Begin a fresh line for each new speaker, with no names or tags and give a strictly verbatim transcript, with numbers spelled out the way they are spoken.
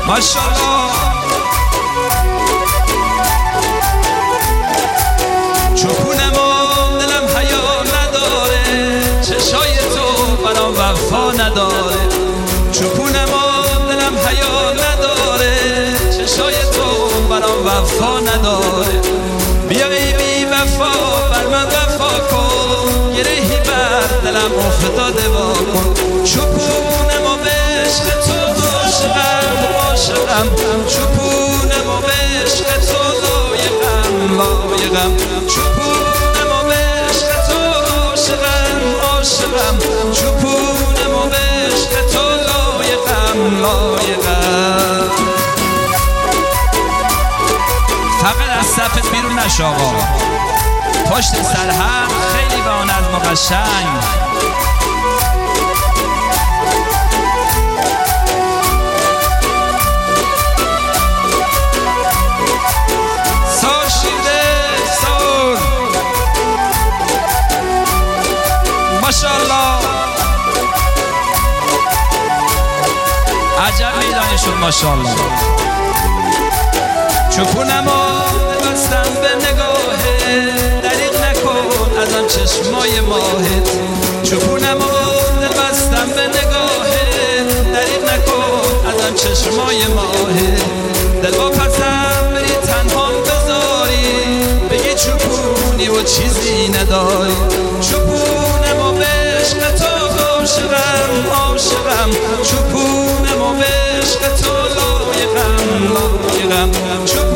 ماشاءالله. چوپونم و دلم حیا نداره، چشای تو برام وفا نداره. چوپونم و دلم حیا نداره، چشای تو برام وفا نداره. بیا ای بی وفا بر من وفا کن، گرهی بر دلم افتاده وا کن. چوپونم و به عشق تو عاشقم عاشقم، چوپونم و به عشق تو لایقم لایقم. چوپونم و به عشق تو عاشقم عاشقم، چوپونم و به عشق تو لایقم لایقم. فقط از صفت بیرون نشو آقا، پشت سر هم خیلی با آن از مقشنگ. سار شیرده سار ماشاءالله، عجب میدانی شد ماشاءالله. چوپونم و بستم به نگاهت، دریغ نکن از آن چشمای ماهت. چوپونم و بستم به نگاهت، دریغ نکن از آن چشمای ماهت. دل با پسم بری تنها بذاری، بگی چوپونی و چیزی نداری. چوپونم و به عشق تو عاشقم عاشقم، چوپونم و به عشق تو لایقم لایقم.